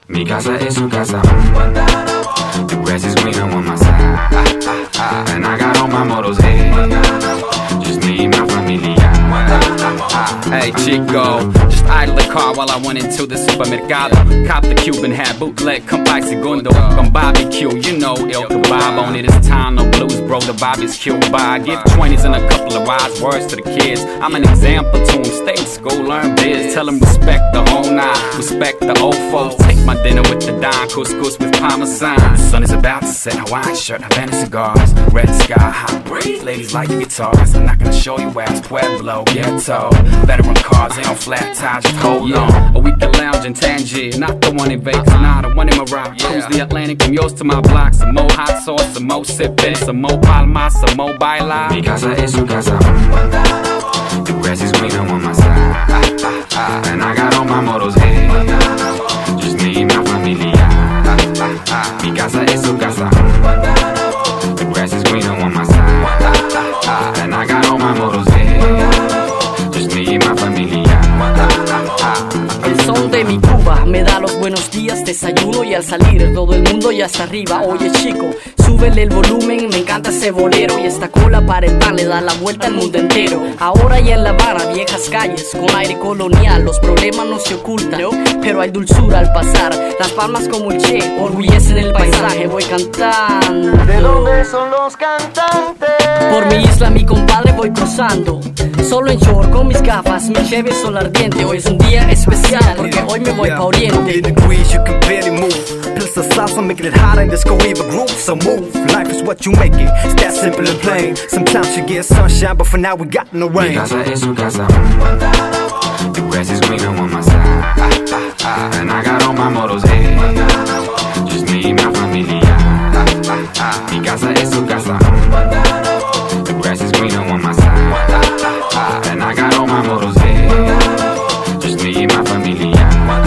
Mi casa es su casa. The grass is greener on my side. And I got all my models, hey. Just me and my familia. Hey chico, just idle the car while I went into the supermercado. Cop the Cuban hat, bootleg, come by segundo. From barbecue, you know, El Kebab on it. It's time, no blues, bro, the Bobby's killed by. Give 20s and a couple of wise words to the kids. I'm an example to them, stay in school, learn biz. Tell them respect the whole nine, respect the old folks. Take my dinner with the dime, couscous with parmesan. The sun is about to set, Hawaiian shirt, Havana cigars. Red sky, hot breeze, ladies like guitars. I'm not gonna show you where it's Pueblo, ghetto. Veteran cars, they on flat tires, just hold on. Or we can lounge in Tangier, not the one in Vegas, nah, the one in Morocco. Cruise the Atlantic from yours to my block. Some more hot sauce, some more sippin', some more palmas, some more baila. Mi casa es su casa. The grass is greener on my side. And I got all my models, hey. Just me and my familia. Mi casa es su casa. The grass is greener on my side. And I got all my models, hey. Just me and my familia. El sol de mi Cuba me da los buenos días, desayuno y al salir todo el mundo ya está arriba. Oye chico, súbele el volumen, me encanta ese bolero. Y esta cola para el pan le da la vuelta al mundo entero. Ahora ya en La Habana, viejas calles con aire colonial. Los problemas no se ocultan, pero hay dulzura al pasar. Las palmas como el Che, orgullecen el paisaje. Voy cantando. ¿De dónde son los cantantes? Por mi isla, mi compadre, voy cruzando. Solo en short, con mis gafas, mi Chevy sol ardiente. Hoy es un día especial porque hoy me voy pa' Oriente. Degrees, you can barely move. Plus the salsa making it hot and disco even groove. So move, life is what you make it. It's that simple and plain. Sometimes you get sunshine, but for now we got no rain. Mi casa es su casa. The grass is greener on my side. And I got all my models, hey. Just me and my familia. Mi casa es su casa. The grass is greener on my side. And I got all my models, hey. Just me and my familia.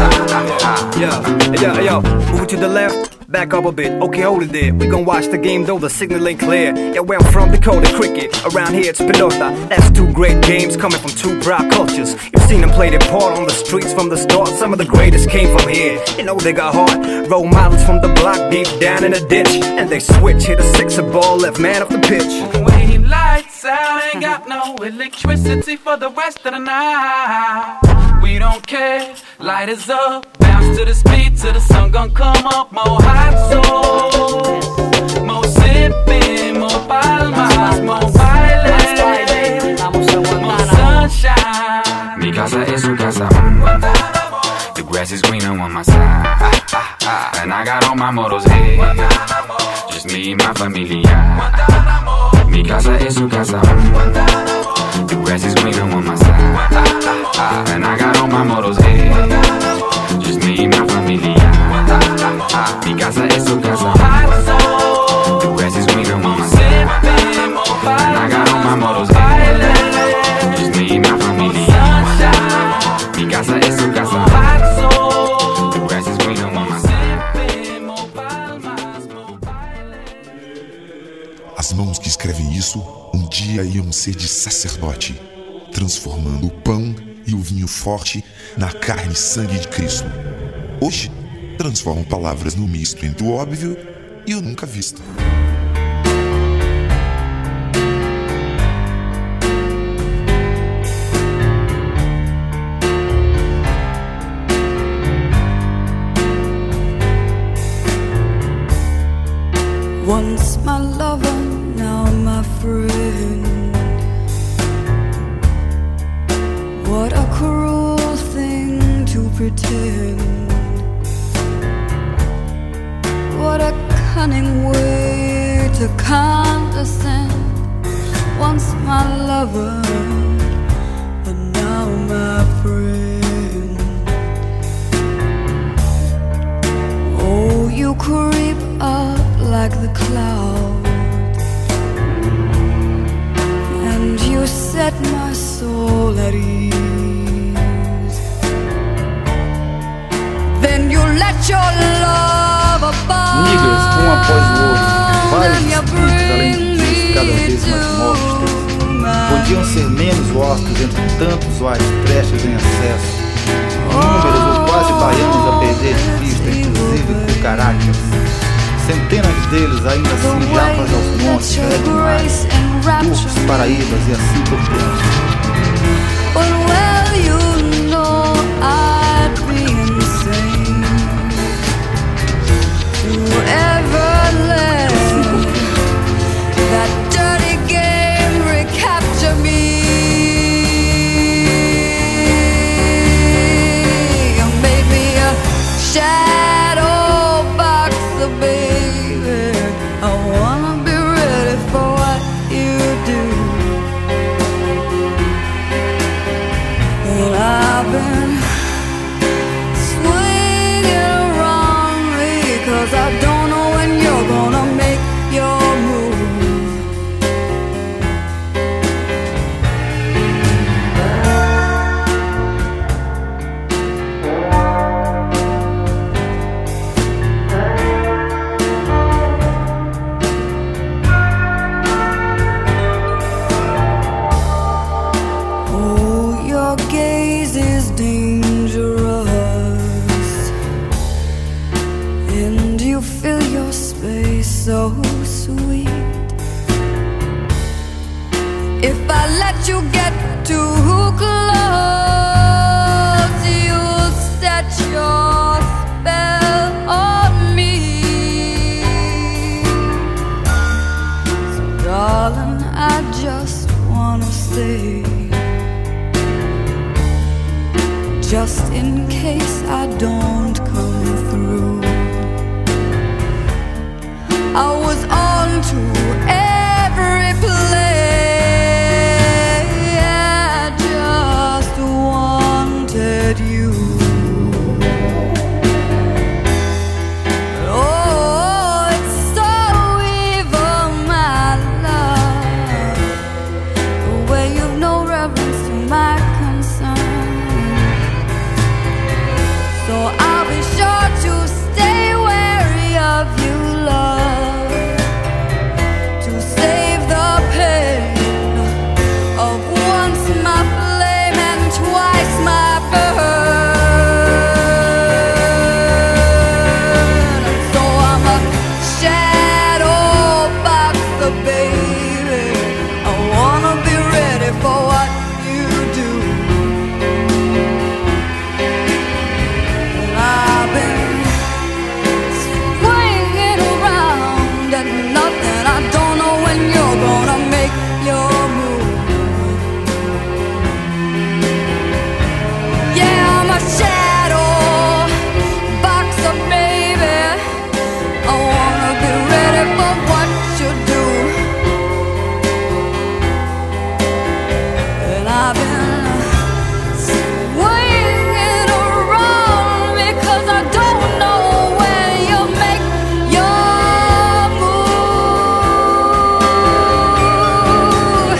Yo, move it to the left. Back up a bit, okay, hold it there. We gon' watch the game though the signal ain't clear. Yeah, where I'm from, Dakota cricket. Around here it's pelota. That's two great games coming from two proud cultures. You've seen them play their part on the streets from the start. Some of the greatest came from here. You know they got heart. Role models from the block deep down in the ditch. And they switch, hit a sixer ball, left man off the pitch. When lights out, ain't got no electricity for the rest of the night. We don't care, light is up. Bounce to the speed till the sun gon' come up. More hot sauce, more sipping, more palmas, more baile, more sunshine. Mi casa es su casa. The grass is greener on my side. And I got all my models, hey. Just me and my familia. Mi casa es su casa. The grass is greener on my side. And I got all my models, hey. Just me and my familia. Mi casa es su casa. The grass is greener on my side. And I got all my models, hey. Just me and my familia. Mi casa es su casa. The grass is greener on my side. As mãos que escrevem isso um dia iam ser de sacerdote, transformando o pão e o vinho forte na carne e sangue de Cristo. Hoje, transformam palavras no misto entre o óbvio e o nunca visto. Once my lover, now my friend. What a cruel thing to pretend. What a cunning way to condescend. Once my lover, and now my friend. Oh, you creep up like the clouds, and you set my soul at ease. Then you let your love above. Níveis um após o outro, vários espíritos, além disso, cada vez mais mortos, podiam ser menos hóspedes entre tantos ais trechos em excesso, inúmeros ou quase baianos a perder de vista entre os centenas deles ainda assim japas aos montes, Turcos, Paraíbas e assim por diante. Well, you know I'd be insane to ever let that dirty game recapture me. You made me a shadow boxer, baby. I wanna be ready for what you do. And I've been swinging around me, 'cause I don't know when you're gonna make your move. Oh, your gaze is dangerous, and you fill your space so sweet. If I let you get too close, you'll set your spell on me. So darling, I just wanna say, just in case I don't come through, I was on to every play. I just wanted you. Oh, it's so evil, my love, the way you've no reverence to my concern. So I'll be sure to stay wary of you, love, to save the pain of once my flame and twice my burn. So I'm a shadow boxer, baby. I wanna be ready for what you do. And I've been swinging around at nothing. I don't know when you're gonna make your move. Yeah, I'm a shadow boxer, baby. I wanna be ready for what you do. And I've been swinging around because I don't know when you'll make your move.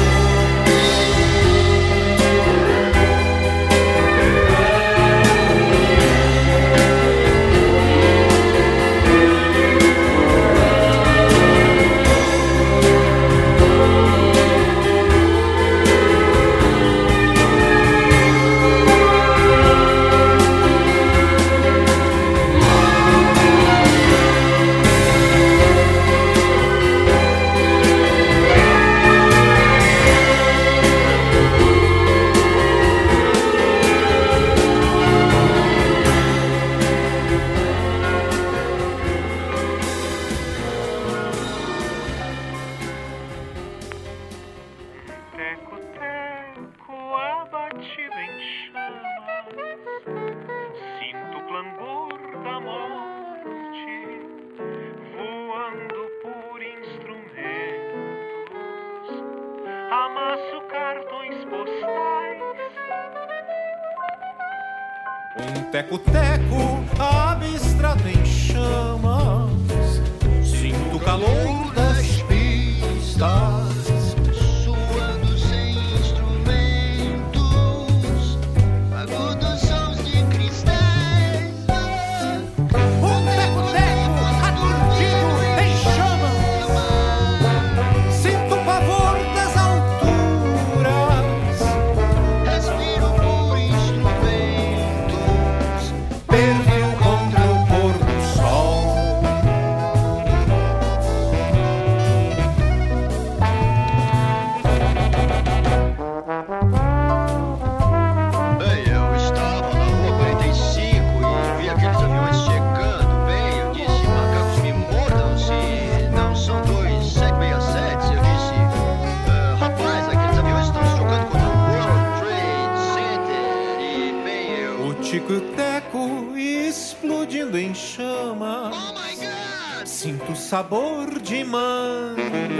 Teco-teco abatido em chamas, sinto o clangor da morte voando por instrumentos, amasso cartões postais. Teco-teco abstrato em chamas, sinto o calor das pistas. Perfil com teco explodindo em chamas. Sinto o sabor de mangas.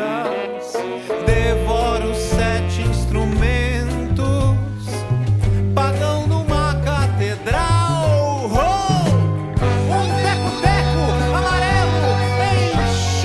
Devoro 7 instrumentos. Pagão numa catedral. Um teco-teco amarelo em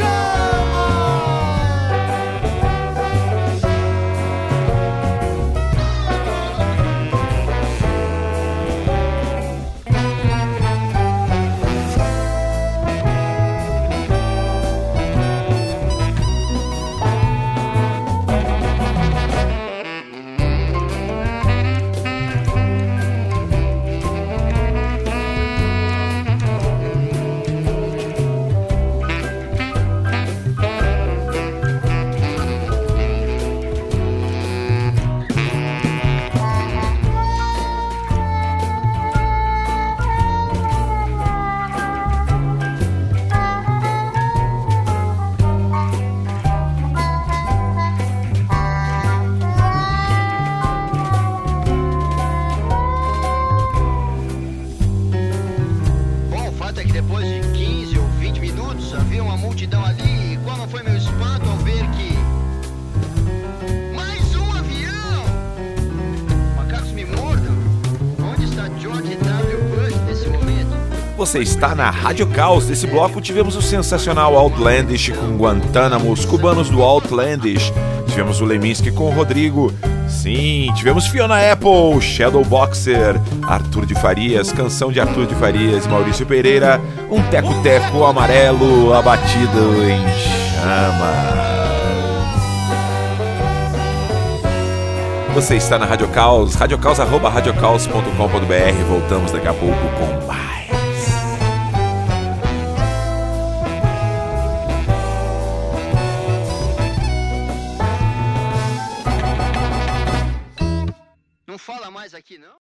Você está na Rádio Caos. Desse bloco tivemos o sensacional Outlandish com Guantánamo, os cubanos do Outlandish. Tivemos o Leminski com o Rodrigo. Sim, tivemos Fiona Apple, Shadowboxer, Arthur de Farias, canção de Arthur de Farias e Maurício Pereira, um teco-teco amarelo abatido em chamas. Você está na Rádio Caos, radiocaos@radiocaos.com.br. Voltamos daqui a pouco com mais.